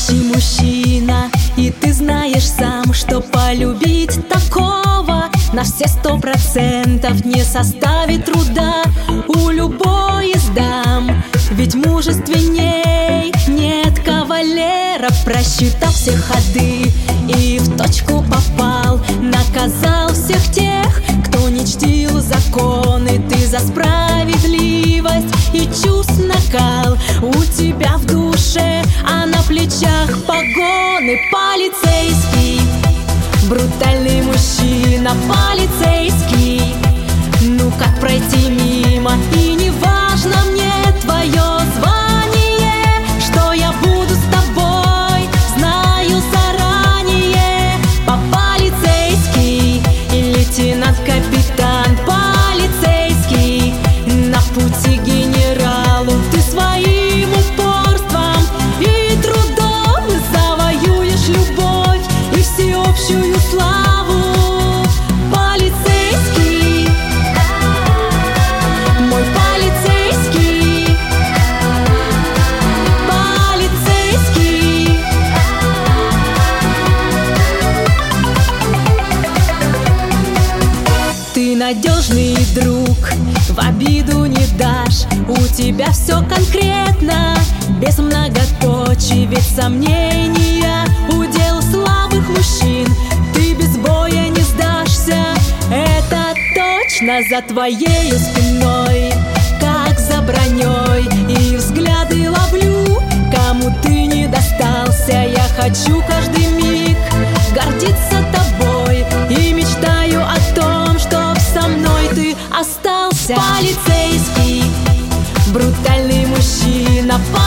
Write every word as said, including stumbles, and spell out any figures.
Настоящий мужчина, и ты знаешь сам, что полюбить такого на все сто процентов не составит труда у любой из дам. Ведь мужественней нет кавалера, просчитав все ходы и в точку попал. Наказал всех тех, кто не чтил законы. Ты за справедливость и чувств накал. У тебя в душе, а на плечах погоны. Полицейский, брутальный мужчина, полицейский. Ну как пройти мимо? И не важно мне твое звание, что я буду с тобой, знаю заранее. По-полицейски, лейтенант-капитан, полицейский. На пути генералу ты своим упорством и трудом завоюешь любовь и всеобщую славу. Полицейский, мой полицейский, полицейский. Ты надежный друг, в обиду не дашь. У тебя все конкретно, без многоточий. Ведь сомнения удел слабых мужчин. Ты без боя не сдашься, это точно. За твоей спиной, как за броней, и взгляды ловлю, кому ты не достался. Я хочу каждый миг гордиться тобой и мечтаю о том, чтоб со мной ты остался. Полицейский, брутальный мужчина,